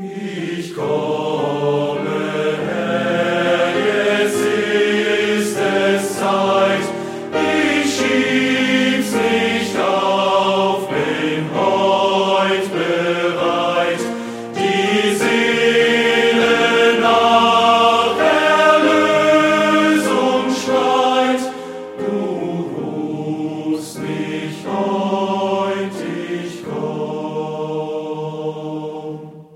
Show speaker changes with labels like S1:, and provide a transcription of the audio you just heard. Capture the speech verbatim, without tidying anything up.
S1: Ich komme, Herr, jetzt ist es Zeit, ich schieb's nicht auf, bin heut bereit, die